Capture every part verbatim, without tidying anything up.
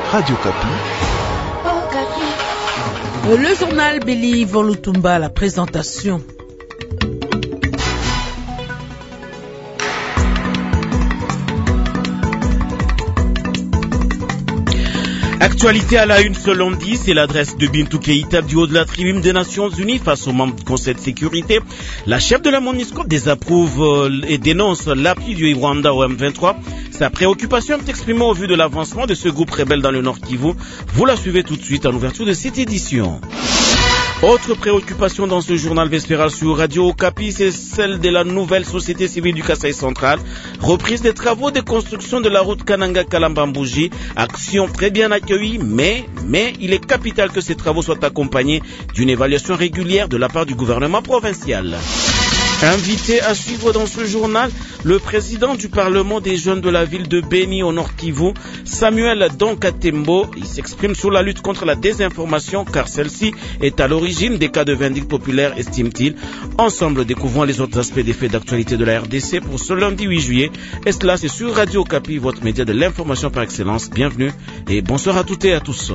Radio Kapi. Le journal Béli Volutumba, la présentation. Actualité à la une ce lundi, c'est l'adresse de Bintou Keïta du haut de la tribune des Nations Unies face aux membres du Conseil de sécurité. La chef de la MONUSCO désapprouve et dénonce l'appui du Rwanda au M vingt-trois. Sa préoccupation est exprimée au vu de l'avancement de ce groupe rebelle dans le Nord Kivu. Vous la suivez tout de suite en ouverture de cette édition. Autre préoccupation dans ce journal vespéral sur Radio Okapi, c'est celle de la nouvelle société civile du Kasaï central. Reprise des travaux de construction de la route Kananga-Kalambambouji. Action très bien accueillie, mais, mais il est capital que ces travaux soient accompagnés d'une évaluation régulière de la part du gouvernement provincial. Invité à suivre dans ce journal, le président du Parlement des jeunes de la ville de Beni au Nord Kivu, Samuel Donkatembo, il s'exprime sur la lutte contre la désinformation car celle-ci est à l'origine des cas de vindicte populaire, estime-t-il. Ensemble, découvrons les autres aspects des faits d'actualité de la R D C pour ce lundi huit juillet. Et cela, c'est sur Radio Okapi, votre média de l'information par excellence. Bienvenue et bonsoir à toutes et à tous.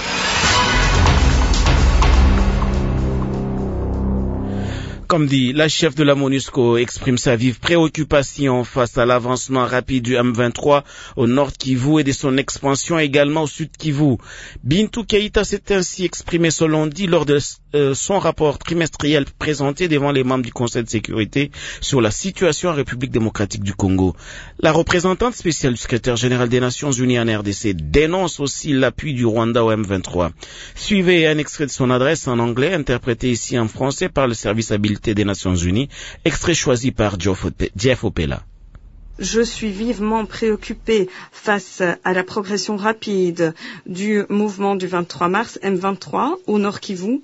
Comme dit, la chef de la MONUSCO exprime sa vive préoccupation face à l'avancement rapide du M vingt-trois au nord Kivu et de son expansion également au sud Kivu. Bintou Keïta s'est ainsi exprimé ce lundi lors de euh, son rapport trimestriel présenté devant les membres du Conseil de sécurité sur la situation en République démocratique du Congo. La représentante spéciale du secrétaire général des Nations Unies en R D C dénonce aussi l'appui du Rwanda au M vingt-trois. Suivez un extrait de son adresse en anglais interprété ici en français par le service habilité des Nations Unies, extrait choisi par Jeff Opela. Je suis vivement préoccupé face à la progression rapide du mouvement du vingt-trois mars M vingt-trois au nord Kivu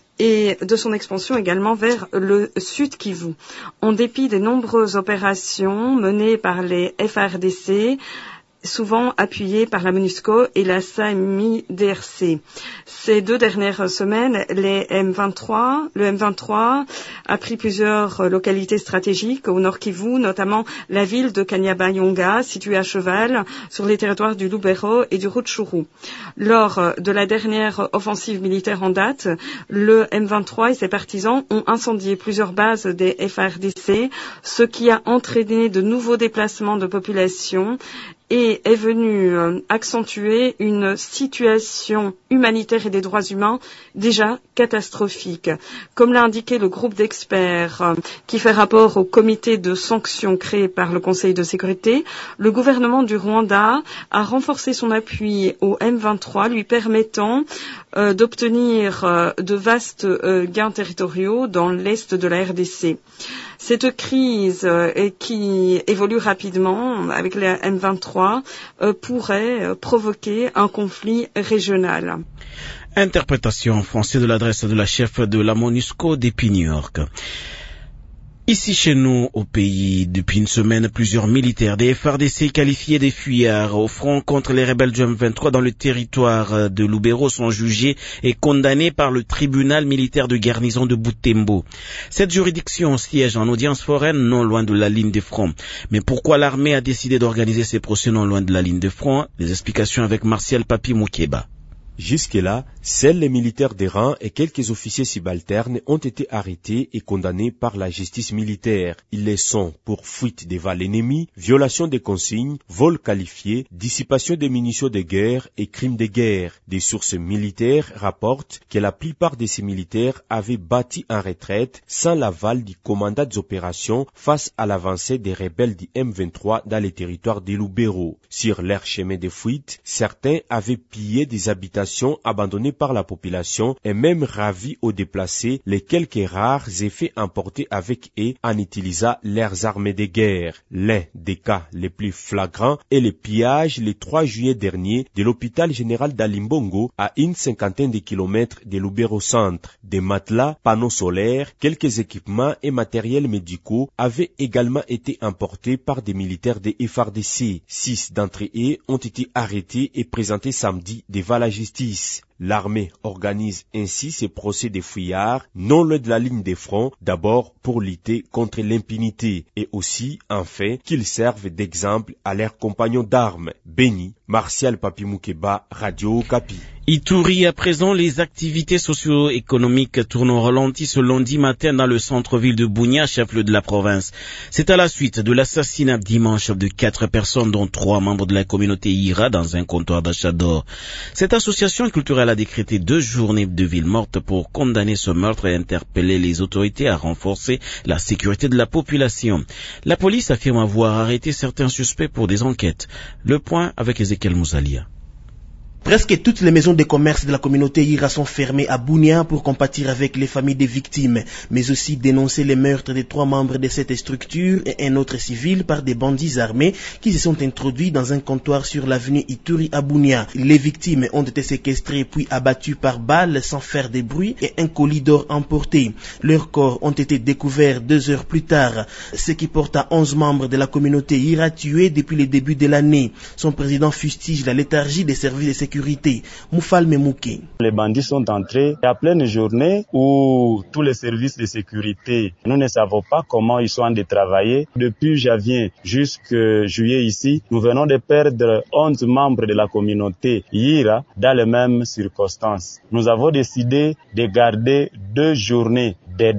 et de son expansion également vers le sud Kivu. En dépit des nombreuses opérations menées par les F A R D C, souvent appuyé par la MONUSCO et la S A M I D R C. Ces deux dernières semaines, les M vingt-trois, le M vingt-trois a pris plusieurs localités stratégiques au nord Kivu, notamment la ville de Kanyabayonga, située à cheval sur les territoires du Lubero et du Rutshuru. Lors de la dernière offensive militaire en date, le M vingt-trois et ses partisans ont incendié plusieurs bases des F A R D C, ce qui a entraîné de nouveaux déplacements de population et est venu euh, accentuer une situation humanitaire et des droits humains déjà catastrophique. Comme l'a indiqué le groupe d'experts euh, qui fait rapport au comité de sanctions créé par le Conseil de sécurité, le gouvernement du Rwanda a renforcé son appui au M vingt-trois, lui permettant euh, d'obtenir euh, de vastes euh, gains territoriaux dans l'est de la R D C. Cette crise euh, qui évolue rapidement avec les M vingt-trois euh, pourrait euh, provoquer un conflit régional. Interprétation en français de l'adresse de la chef de la MONUSCO depuis New York. Ici chez nous, au pays, depuis une semaine, plusieurs militaires des F A R D C qualifiés des fuyards au front contre les rebelles du M vingt-trois dans le territoire de Lubero sont jugés et condamnés par le tribunal militaire de garnison de Butembo. Cette juridiction siège en audience foraine non loin de la ligne de front. Mais pourquoi l'armée a décidé d'organiser ces procès non loin de la ligne de front? Les explications avec Martial Papi Moukeba. Jusque-là, seuls les militaires des rangs et quelques officiers subalternes ont été arrêtés et condamnés par la justice militaire. Ils les sont pour fuite devant l'ennemi, violation des consignes, vol qualifié, dissipation des munitions de guerre et crimes de guerre. Des sources militaires rapportent que la plupart de ces militaires avaient bâti en retraite sans l'aval du commandant des opérations face à l'avancée des rebelles du M vingt-trois dans les territoires de Lubero. Sur leur chemin de fuite, certains avaient pillé des habitations abandonnés par la population et même ravis aux déplacés les quelques rares effets emportés avec eux en utilisant leurs armes de guerre. L'un des cas les plus flagrants est le pillage le trois juillet dernier de l'hôpital général d'Alimbongo à une cinquantaine de kilomètres de Lubero centre. Des matelas, panneaux solaires, quelques équipements et matériels médicaux avaient également été emportés par des militaires des F A R D C. Six d'entre eux ont été arrêtés et présentés samedi devant la justice. L'armée organise ainsi ses procès des fouillards non loin de la ligne des fronts, d'abord pour lutter contre l'impunité et aussi, enfin, qu'ils servent d'exemple à leurs compagnons d'armes. Béni, Martial Papi Moukeba, Radio Okapi. Ituri, à présent, les activités socio-économiques tournent au ralenti ce lundi matin dans le centre-ville de Bunia, chef-lieu de la province. C'est à la suite de l'assassinat dimanche de quatre personnes, dont trois membres de la communauté Ira, dans un comptoir d'achat d'or. Cette association culturelle a décrété deux journées de ville morte pour condamner ce meurtre et interpeller les autorités à renforcer la sécurité de la population. La police affirme avoir arrêté certains suspects pour des enquêtes. Le point avec Ezekiel Mouzalia. Presque toutes les maisons de commerce de la communauté Ira sont fermées à Bunia pour compatir avec les familles des victimes, mais aussi dénoncer les meurtres des trois membres de cette structure et un autre civil par des bandits armés qui se sont introduits dans un comptoir sur l'avenue Ituri à Bunia. Les victimes ont été séquestrées puis abattues par balles sans faire de bruit et un colis d'or emporté. Leurs corps ont été découverts deux heures plus tard, ce qui porte à onze membres de la communauté Ira tués depuis le début de l'année. Son président fustige la léthargie des services de sécurité. Moufal Memouké. Les bandits sont entrés à pleine journée où tous les services de sécurité, nous ne savons pas comment ils sont en train de travailler. Depuis janvier jusqu'à juillet ici, nous venons de perdre onze membres de la communauté Ira dans les mêmes circonstances. Nous avons décidé de garder deux journées.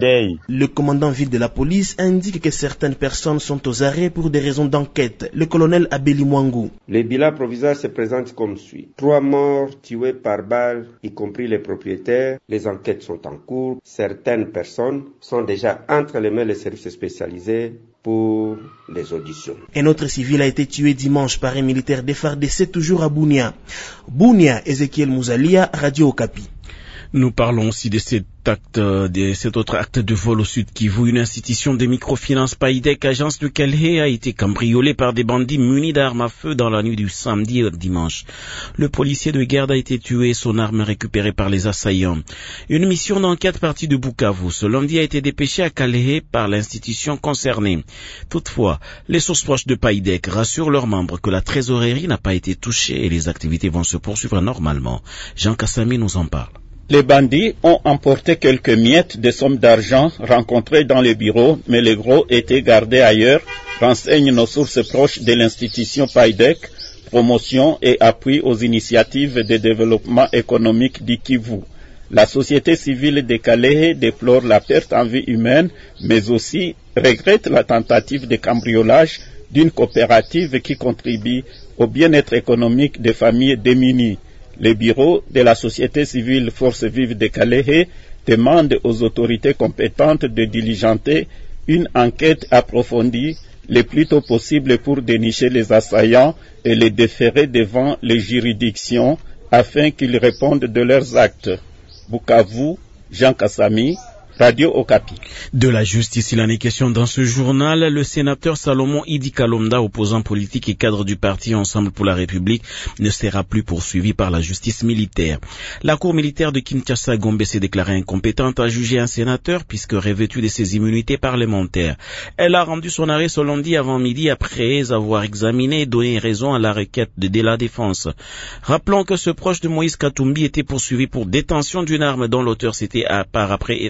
Le commandant ville de la police indique que certaines personnes sont aux arrêts pour des raisons d'enquête. Le colonel Abeli Mwangou. Le bilan provisoire se présente comme suit. Trois morts tués par balle, y compris les propriétaires. Les enquêtes sont en cours. Certaines personnes sont déjà entre les mains des services spécialisés pour les auditions. Un autre civil a été tué dimanche par un militaire F A R D C toujours à Bunia. Bunia, Ezekiel Mouzalia, Radio Okapi. Nous parlons aussi de cet acte, de cet autre acte de vol au Sud Kivu. Une institution de microfinance Paidec, agence de Calais, a été cambriolée par des bandits munis d'armes à feu dans la nuit du samedi au dimanche. Le policier de garde a été tué, son arme récupérée par les assaillants. Une mission d'enquête partie de Bukavu ce lundi a été dépêchée à Calais par l'institution concernée. Toutefois, les sources proches de Paidec rassurent leurs membres que la trésorerie n'a pas été touchée et les activités vont se poursuivre normalement. Jean Kassami nous en parle. Les bandits ont emporté quelques miettes de sommes d'argent rencontrées dans les bureaux, mais les gros étaient gardés ailleurs, renseignent nos sources proches de l'institution Paidec, promotion et appui aux initiatives de développement économique du Kivu. La société civile de Calais déplore la perte en vie humaine, mais aussi regrette la tentative de cambriolage d'une coopérative qui contribue au bien-être économique des familles démunies. Le bureau de la société civile Force Vive de Calais demande aux autorités compétentes de diligenter une enquête approfondie le plus tôt possible pour dénicher les assaillants et les déférer devant les juridictions afin qu'ils répondent de leurs actes. Bukavu, Jean Kassami, Radio Okapi. De la justice, il en est question dans ce journal. Le sénateur Salomon Idi Kalonda, opposant politique et cadre du parti Ensemble pour la République, ne sera plus poursuivi par la justice militaire. La cour militaire de Kinshasa Gombe s'est déclarée incompétente à juger un sénateur puisque revêtu de ses immunités parlementaires. Elle a rendu son arrêt ce lundi avant midi après avoir examiné et donné raison à la requête de la défense. Rappelons que ce proche de Moïse Katumbi était poursuivi pour détention d'une arme dont l'auteur s'était par après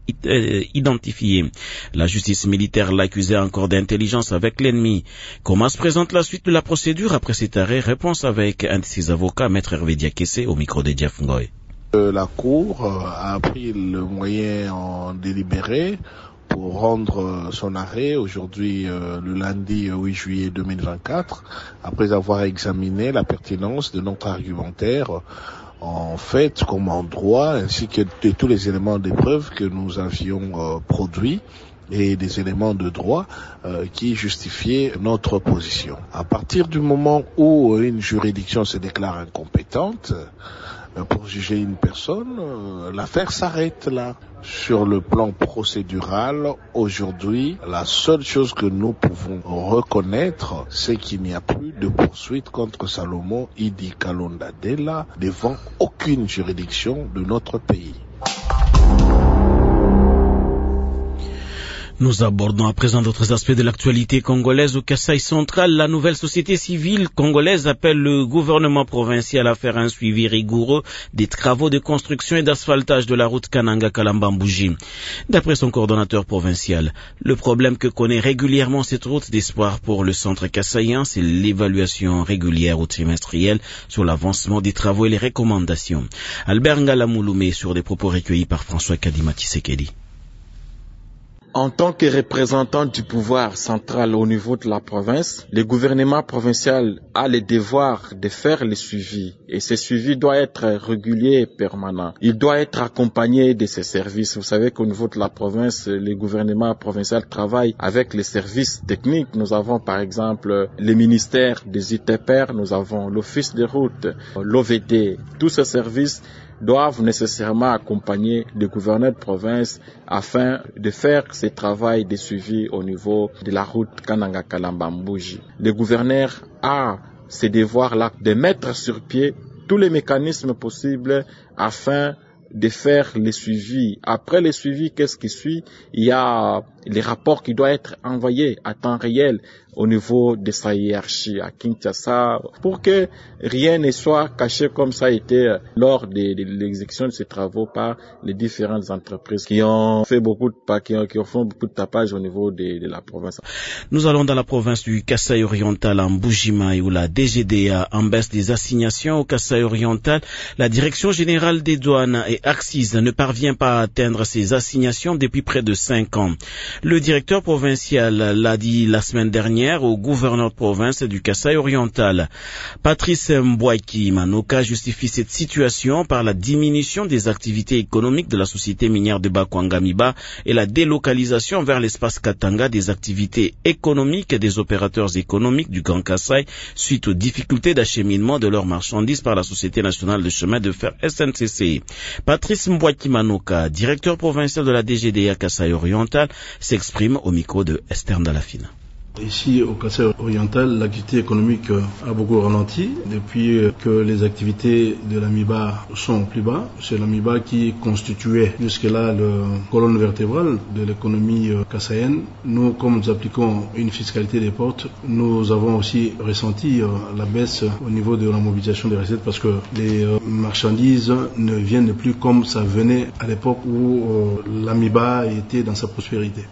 identifié. La justice militaire l'accusait encore d'intelligence avec l'ennemi. Comment se présente la suite de la procédure après cet arrêt? Réponse avec un de ses avocats, Maître Hervé Diakessé, au micro de Jeff Ngoy. La Cour a pris le moyen en délibéré pour rendre son arrêt aujourd'hui, euh, le lundi huit juillet deux mille vingt-quatre, après avoir examiné la pertinence de notre argumentaire en fait comme en droit, ainsi que de tous les éléments de preuve que nous avions euh, produits et des éléments de droit euh, qui justifiaient notre position. À partir du moment où une juridiction se déclare incompétente euh, pour juger une personne, euh, l'affaire s'arrête là. Sur le plan procédural, aujourd'hui, la seule chose que nous pouvons reconnaître, c'est qu'il n'y a plus de poursuite contre Salomon Idi Kalonda Dela devant aucune juridiction de notre pays. Nous abordons à présent d'autres aspects de l'actualité congolaise. Au Kasaï central, la nouvelle société civile congolaise appelle le gouvernement provincial à faire un suivi rigoureux des travaux de construction et d'asphaltage de la route Kananga-Kalamba-Mbouji. D'après son coordonnateur provincial, le problème que connaît régulièrement cette route d'espoir pour le centre kassaïen, c'est l'évaluation régulière ou trimestrielle sur l'avancement des travaux et les recommandations. Albert Ngalamouloumé sur des propos recueillis par François Kadima Tshisekedi. En tant que représentant du pouvoir central au niveau de la province, le gouvernement provincial a le devoir de faire le suivi. Et ce suivi doit être régulier et permanent. Il doit être accompagné de ses services. Vous savez qu'au niveau de la province, le gouvernement provincial travaille avec les services techniques. Nous avons par exemple le ministère des I T P R, nous avons l'Office des routes, l'O V D. Tous ces services doivent nécessairement accompagner le gouverneur de province afin de faire ce travail de suivi au niveau de la route Kananga-Kalamba-Mbouji. Le gouverneur a ce devoir-là de mettre sur pied tous les mécanismes possibles afin de faire le suivi. Après le suivi, qu'est-ce qui suit? Il y a les rapports qui doivent être envoyés à temps réel au niveau de sa hiérarchie à Kinshasa pour que rien ne soit caché comme ça a été lors de, de l'exécution de ces travaux par les différentes entreprises qui ont fait beaucoup de qui ont, qui ont fait beaucoup de tapage au niveau de, de la province. Nous allons dans la province du Kasaï oriental en Mbujimai où la D G D A en baisse des assignations au Kasaï oriental. La direction générale des douanes et Axis ne parvient pas à atteindre ses assignations depuis près de cinq ans. Le directeur provincial l'a dit la semaine dernière au gouverneur de province du Kasaï oriental. Patrice Mbouaki Manoka justifie cette situation par la diminution des activités économiques de la société minière de Bakwangamiba et la délocalisation vers l'espace Katanga des activités économiques et des opérateurs économiques du Grand Kasaï suite aux difficultés d'acheminement de leurs marchandises par la Société nationale de chemin de fer S N C C. Patrice Mbouaki Manoka, directeur provincial de la D G D A Kasaï oriental, s'exprime au micro de Esther Ndalafina. Ici, au Kasaï oriental, l'activité économique a beaucoup ralenti depuis que les activités de l'AMIBA sont au plus bas. C'est l'AMIBA qui constituait jusque-là la colonne vertébrale de l'économie kassaïenne. Nous, comme nous appliquons une fiscalité des portes, nous avons aussi ressenti la baisse au niveau de la mobilisation des recettes parce que les marchandises ne viennent plus comme ça venait à l'époque où l'AMIBA était dans sa prospérité.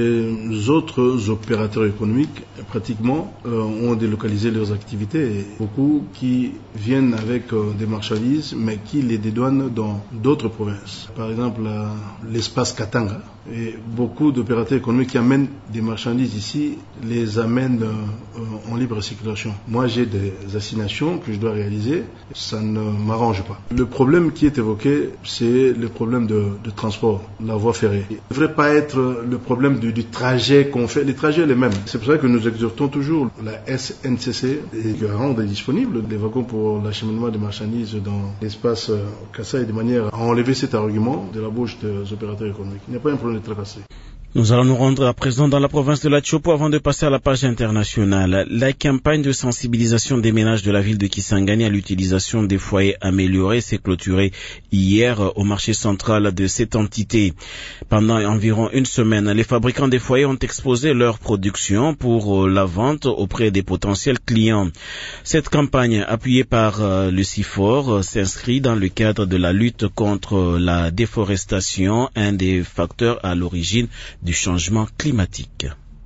Les autres opérateurs économiques pratiquement euh, ont délocalisé leurs activités. Et beaucoup qui viennent avec euh, des marchandises mais qui les dédouanent dans d'autres provinces. Par exemple, euh, l'espace Katanga. Et beaucoup d'opérateurs économiques qui amènent des marchandises ici les amènent euh, en libre circulation. Moi, j'ai des assignations que je dois réaliser. Ça ne m'arrange pas. Le problème qui est évoqué, c'est le problème de, de transport, la voie ferrée. Il ne devrait pas être le problème du, du trajet qu'on fait. Les trajets, les mêmes. C'est pour ça que nous exhortons toujours la S N C C à rendre disponibles des wagons pour l'acheminement des marchandises dans l'espace euh, Kasaï de manière à enlever cet argument de la bouche des opérateurs économiques. Il n'y a pas un problème de traversée. Nous allons nous rendre à présent dans la province de la Tchopo avant de passer à la page internationale. La campagne de sensibilisation des ménages de la ville de Kisangani à l'utilisation des foyers améliorés s'est clôturée hier au marché central de cette entité. Pendant environ une semaine, les fabricants des foyers ont exposé leur production pour la vente auprès des potentiels clients. Cette campagne, appuyée par le CIFOR, s'inscrit dans le cadre de la lutte contre la déforestation, un des facteurs à l'origine du changement climatique.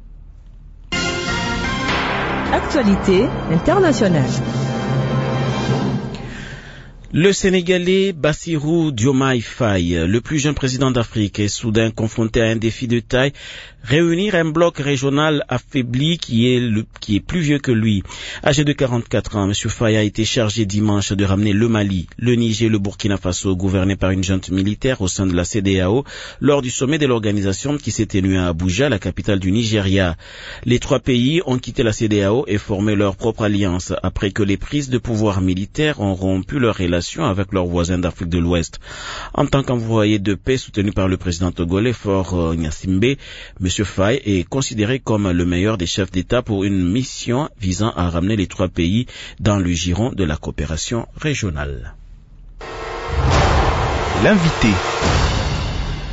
Actualité internationale. Le Sénégalais Bassirou Diomaye Faye, le plus jeune président d'Afrique, est soudain confronté à un défi de taille, réunir un bloc régional affaibli qui est, le, qui est plus vieux que lui. Âgé de quarante-quatre ans, M. Faye a été chargé dimanche de ramener le Mali, le Niger et le Burkina Faso, gouvernés par une junte militaire au sein de la C E D E A O, lors du sommet de l'organisation qui s'est tenu à Abuja, la capitale du Nigeria. Les trois pays ont quitté la C E D E A O et formé leur propre alliance après que les prises de pouvoir militaires ont rompu leurs relations avec leurs voisins d'Afrique de l'Ouest. En tant qu'envoyé de paix soutenu par le président togolais Faure Gnassingbé, M. Faye est considéré comme le meilleur des chefs d'État pour une mission visant à ramener les trois pays dans le giron de la coopération régionale. L'invité.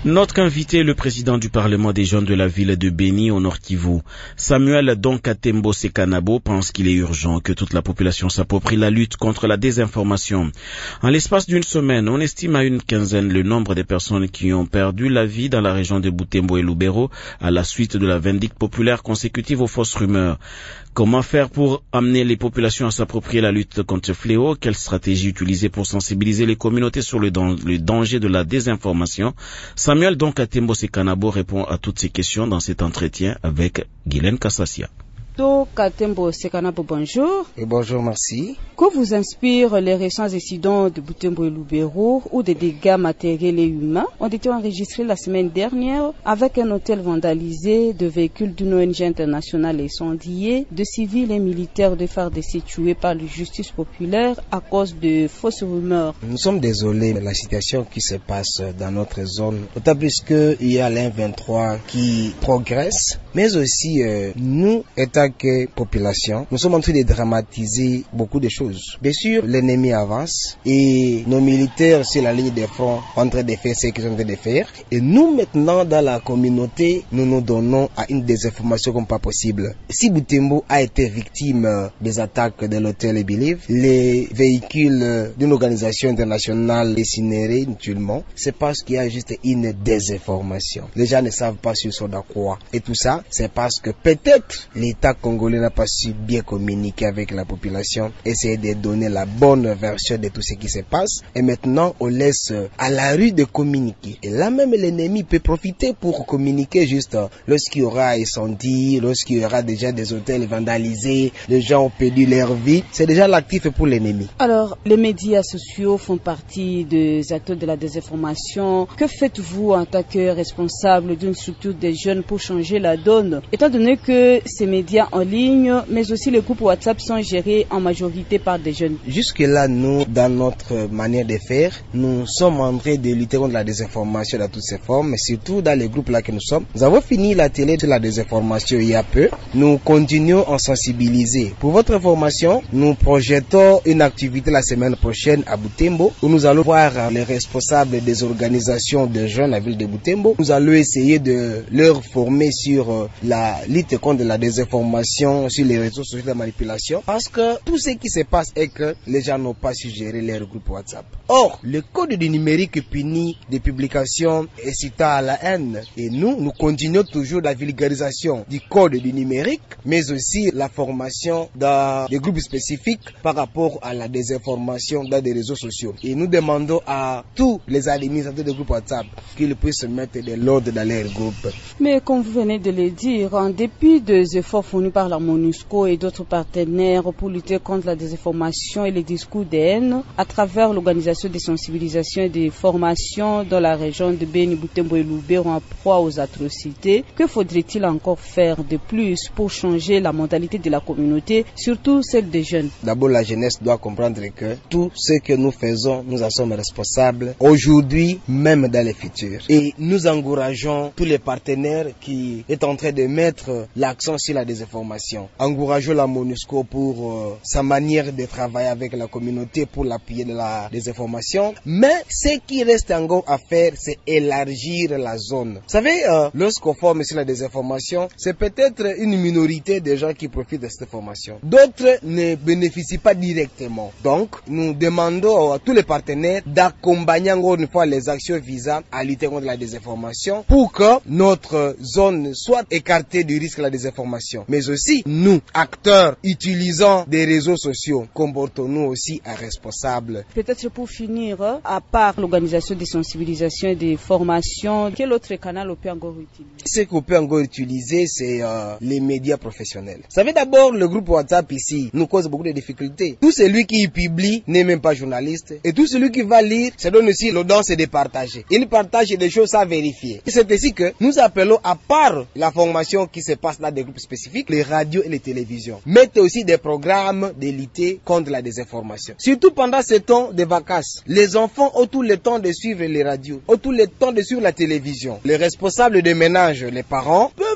Notre invité, le président du Parlement des jeunes de la ville de Béni au Nord Kivu, Samuel Donkatembo Sekanabo, pense qu'il est urgent que toute la population s'approprie la lutte contre la désinformation. En l'espace d'une semaine, on estime à une quinzaine le nombre de personnes qui ont perdu la vie dans la région de Butembo et Lubero à la suite de la vindicte populaire consécutive aux fausses rumeurs. Comment faire pour amener les populations à s'approprier la lutte contre ce fléau? Quelle stratégie utiliser pour sensibiliser les communautés sur le, dan- le danger de la désinformation? Samuel Donkatembo Sekanabo répond à toutes ces questions dans cet entretien avec Guylaine Kassassia. Donkatembo Sekanabo, bonjour. Et bonjour, merci. Que vous inspirent les récents incidents de Butembo et Lubero où des dégâts matériels et humains ont été enregistrés la semaine dernière avec un hôtel vandalisé, de véhicules d'une O N G internationale incendiés, de civils et militaires de F A R D C tués par la justice populaire à cause de fausses rumeurs? Nous sommes désolés de la situation qui se passe dans notre zone, d'autant plus qu'il y a l'M vingt-trois qui progresse, mais aussi euh, nous, étant que population, nous sommes en train de dramatiser beaucoup de choses. Bien sûr, l'ennemi avance et nos militaires sur la ligne de front sont en train de faire ce qu'ils sont en train de faire. Et nous, maintenant, dans la communauté, nous nous donnons à une désinformation comme pas possible. Si Butembo a été victime des attaques de l'hôtel Believe, les véhicules d'une organisation internationale incinérés inutilement, c'est parce qu'il y a juste une désinformation. Les gens ne savent pas sur son quoi. Et tout ça, c'est parce que peut-être l'État congolais n'a pas su bien communiquer avec la population, essayer de donner la bonne version de tout ce qui se passe. Et maintenant, on laisse à la rue de communiquer. Et là même, l'ennemi peut profiter pour communiquer juste lorsqu'il y aura incendie, lorsqu'il y aura déjà des hôtels vandalisés, les gens ont perdu leur vie. C'est déjà l'actif pour l'ennemi. Alors, les médias sociaux font partie des acteurs de la désinformation. Que faites-vous en tant que responsable d'une structure des jeunes pour changer la donne, étant donné que ces médias en ligne, mais aussi les groupes WhatsApp sont gérés en majorité par des jeunes? Jusque-là, nous, dans notre manière de faire, nous sommes en train de lutter contre la désinformation dans toutes ses formes, mais surtout dans les groupes là que nous sommes. Nous avons fini la télé sur la désinformation il y a peu. Nous continuons à sensibiliser. Pour votre information, nous projetons une activité la semaine prochaine à Butembo, où nous allons voir les responsables des organisations de jeunes à la ville de Butembo. Nous allons essayer de leur former sur la lutte contre la désinformation sur les réseaux sociaux de manipulation, parce que tout ce qui se passe est que les gens n'ont pas su gérer leur groupe WhatsApp. Or, le code du numérique punit des publications incitant à la haine, et nous, nous continuons toujours la vulgarisation du code du numérique, mais aussi la formation dans des groupes spécifiques par rapport à la désinformation dans des réseaux sociaux. Et nous demandons à tous les administrateurs de groupes WhatsApp qu'ils puissent mettre de l'ordre dans leurs groupes. Mais comme vous venez de le dire, en dépit des efforts fournis par la MONUSCO et d'autres partenaires pour lutter contre la désinformation et les discours de haine à travers l'organisation de sensibilisation et de formation dans la région de Béni, Butembo et Lubero en proie aux atrocités, que faudrait-il encore faire de plus pour changer la mentalité de la communauté, surtout celle des jeunes? D'abord, la jeunesse doit comprendre que tout ce que nous faisons, nous en sommes responsables aujourd'hui, même dans le futur. Et nous encourageons tous les partenaires qui sont en train de mettre l'accent sur la désinformation. Encourageons la MONUSCO pour euh, sa manière de travailler avec la communauté pour l'appuyer de la désinformation. Mais ce qui reste encore à faire, c'est élargir la zone. Vous savez, euh, lorsqu'on forme sur la désinformation, c'est peut-être une minorité de gens qui profitent de cette information. D'autres ne bénéficient pas directement. Donc, nous demandons à tous les partenaires d'accompagner encore une fois les actions visant à lutter contre la désinformation pour que notre zone soit écartée du risque de la désinformation. Mais aussi, nous, acteurs utilisant des réseaux sociaux, comportons-nous aussi à responsables. Peut-être pour finir, à part l'organisation de sensibilisation et de formation, quel autre canal on peut encore utiliser? Ce qu'on peut encore utiliser, c'est euh, les médias professionnels. Vous savez, d'abord, le groupe WhatsApp ici nous cause beaucoup de difficultés. Tout celui qui y publie n'est même pas journaliste. Et tout celui qui va lire, ça donne aussi l'audace de partager. Il partage des choses à vérifier. Et c'est ainsi que nous appelons, à part la formation qui se passe dans des groupes spécifiques, les radios et les télévisions. Mettez aussi des programmes de lutter contre la désinformation. Surtout pendant ces temps de vacances. Les enfants ont tout le temps de suivre les radios, ont tout le temps de suivre la télévision. Les responsables de ménage, les parents, peuvent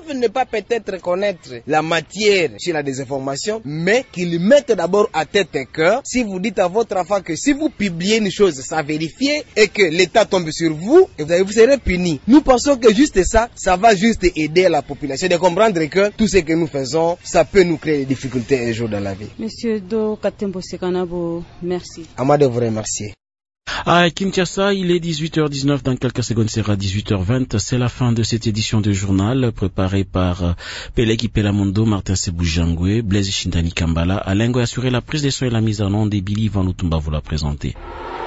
peuvent ne pas peut-être connaître la matière sur la désinformation, mais qu'ils mettent d'abord à tête et cœur. Si vous dites à votre enfant que si vous publiez une chose sans vérifier et que l'État tombe sur vous, et vous, vous serez puni. Nous pensons que juste ça, ça va juste aider la population de comprendre que tout ce que nous faisons, ça peut nous créer des difficultés un jour dans la vie. Monsieur Do Katembo Sekanabo, merci. Amad de vous remercier. À Kinshasa, il est dix-huit heures dix-neuf, dans quelques secondes sera dix-huit heures vingt. C'est la fin de cette édition de journal préparée par Peleki Pelamondo, Martin Sebujangwe, Blaise Shindani Kambala. Alain Goy a assuré la prise des sons et la mise en onde et Billy Van Lutumba vous l'a présenté.